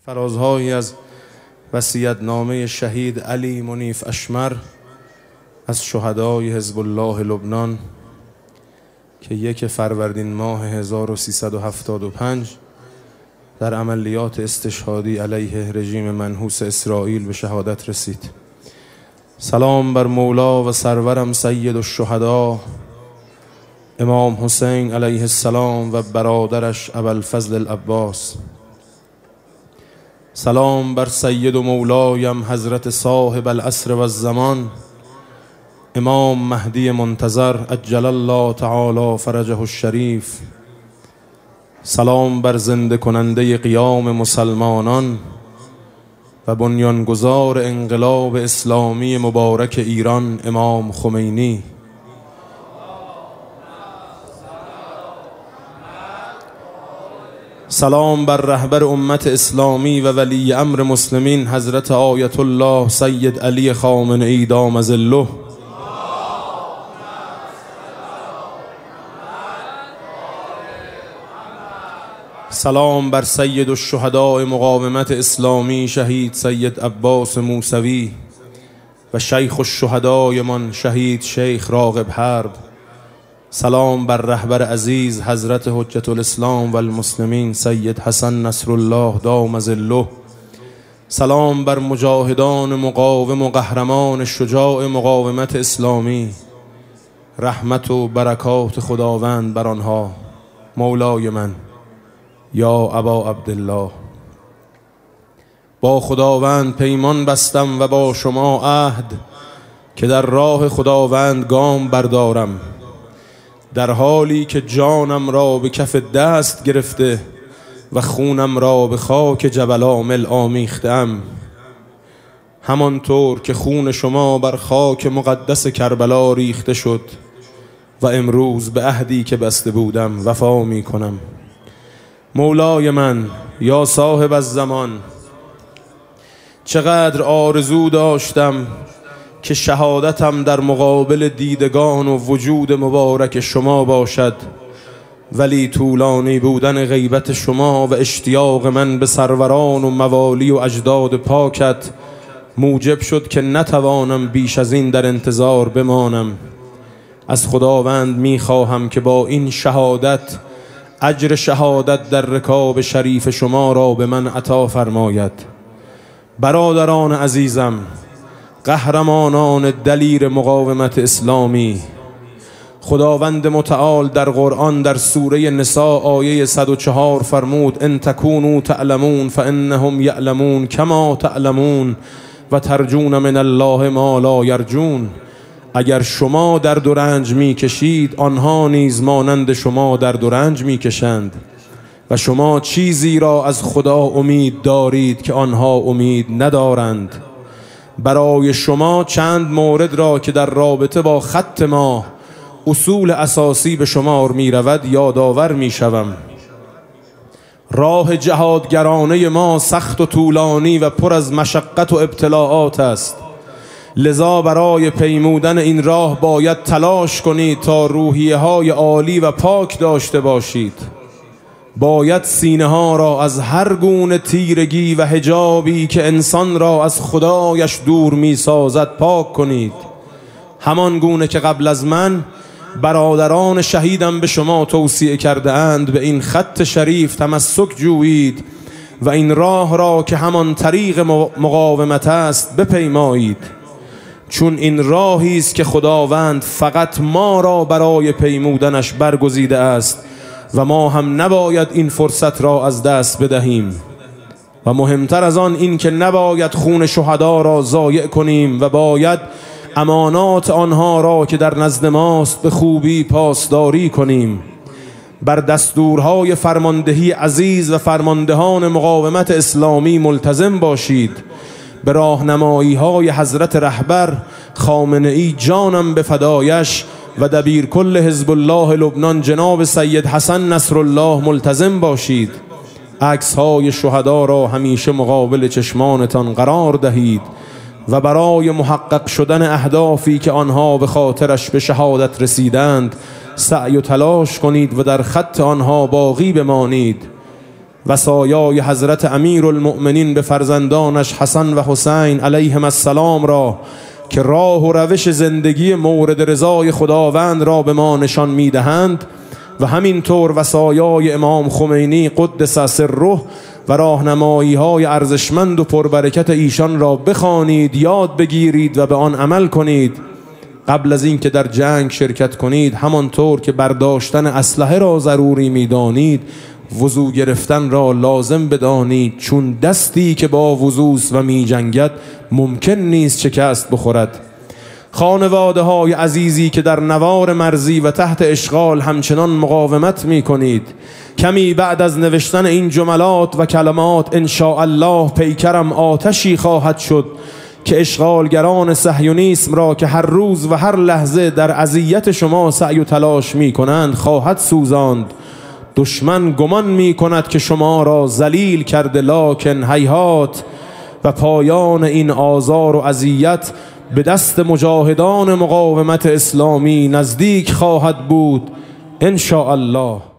فرازهایی از وصیت‌نامه شهید علی منیف اشمر از شهدای حزب الله لبنان که 1 فروردین ماه 1375 در عملیات استشهادی علیه رژیم منحوس اسرائیل به شهادت رسید. سلام بر مولا و سرورم سید الشهدا امام حسین علیه السلام و برادرش ابوالفضل العباس. سلام بر سید و مولایم حضرت صاحب العصر و الزمان امام مهدی منتظر عجل الله تعالی فرجه الشریف. سلام بر زنده کننده قیام مسلمانان و بنیانگذار انقلاب اسلامی مبارک ایران امام خمینی. سلام بر رهبر امت اسلامی و ولی امر مسلمین حضرت آیت الله سید علی خامنه‌ای دام ظله. سلام بر سید الشهداء مقاومت اسلامی شهید سید عباس موسوی و شیخ الشهدای من شهید شیخ راغب حرب. سلام بر رهبر عزیز حضرت حجت الاسلام و المسلمین سید حسن نصر الله دام ظله. سلام بر مجاهدان مقاوم و قهرمان شجاع مقاومت اسلامی، رحمت و برکات خداوند بر آنها. مولای من یا ابا عبدالله، با خداوند پیمان بستم و با شما عهد که در راه خداوند گام بردارم، در حالی که جانم را به کف دست گرفته و خونم را به خاک جبل عامل آمیختم، همانطور که خون شما بر خاک مقدس کربلا ریخته شد و امروز به عهدی که بسته بودم وفا می کنم. مولای من یا صاحب الزمان، چقدر آرزو داشتم که شهادتم در مقابل دیدگان و وجود مبارک شما باشد، ولی طولانی بودن غیبت شما و اشتیاق من به سروران و موالی و اجداد پاکت موجب شد که نتوانم بیش از این در انتظار بمانم. از خداوند میخواهم که با این شهادت اجر شهادت در رکاب شریف شما را به من عطا فرماید. برادران عزیزم، قهرمانان دلیر مقاومت اسلامی، خداوند متعال در قرآن در سوره نساء آیه 104 فرمود ان تکونوا تعلمون فانهم یعلمون کما تعلمون و ترجون من الله ما لا یرجون. اگر شما درد و رنج میکشید آنها نیز مانند شما درد و رنج میکشند و شما چیزی را از خدا امید دارید که آنها امید ندارند. برای شما چند مورد را که در رابطه با خط ما اصول اساسی به شمار می رود یادآور می شوم. راه جهادگرانه ما سخت و طولانی و پر از مشقت و ابتلاعات است، لذا برای پیمودن این راه باید تلاش کنید تا روحیه های عالی و پاک داشته باشید. باید سینه ها را از هر گونه تیرگی و حجابی که انسان را از خدایش دور می سازد پاک کنید. همان گونه که قبل از من برادران شهیدم به شما توصیه کرده اند به این خط شریف تمسک جویید و این راه را که همان طریق مقاومت است بپیمایید، چون این راهی است که خداوند فقط ما را برای پیمودنش برگزیده است و ما هم نباید این فرصت را از دست بدهیم. و مهمتر از آن این که نباید خون شهدا را ضایع کنیم و باید امانات آنها را که در نزد ماست به خوبی پاسداری کنیم. بر دستورهای فرماندهی عزیز و فرماندهان مقاومت اسلامی ملتزم باشید. به راهنمایی های حضرت رهبر خامنه‌ای جانم به فدایش و دبیر کل حزب الله لبنان جناب سید حسن نصر الله ملتزم باشید. عکس های شهدا را همیشه مقابل چشمانتان قرار دهید و برای محقق شدن اهدافی که آنها به خاطرش به شهادت رسیدند سعی و تلاش کنید و در خط آنها باقی بمانید وصایای حضرت امیرالمؤمنین به فرزندانش حسن و حسین علیهم السلام را که راه و روش زندگی مورد رضای خداوند را به ما نشان می‌دهند و همینطور وصایای امام خمینی قدس سره و راهنمایی‌های ارزشمند و پربرکت ایشان را بخوانید، یاد بگیرید و به آن عمل کنید. قبل از این که در جنگ شرکت کنید، همانطور که برداشتن اسلحه را ضروری می‌دانید، وضو گرفتن را لازم بدانید، چون دستی که با وضوست و می جنگد ممکن نیست شکست بخورد. خانواده های عزیزی که در نوار مرزی و تحت اشغال همچنان مقاومت می کنید، کمی بعد از نوشتن این جملات و کلمات انشاءالله پیکرم آتشی خواهد شد که اشغالگران صهیونیسم را که هر روز و هر لحظه در اذیت شما سعی و تلاش می کنند خواهد سوزاند. دشمن گمان می کند که شما را ذلیل کرده، لکن هیهات، و پایان این آزار و اذیت به دست مجاهدان مقاومت اسلامی نزدیک خواهد بود ان شاء الله.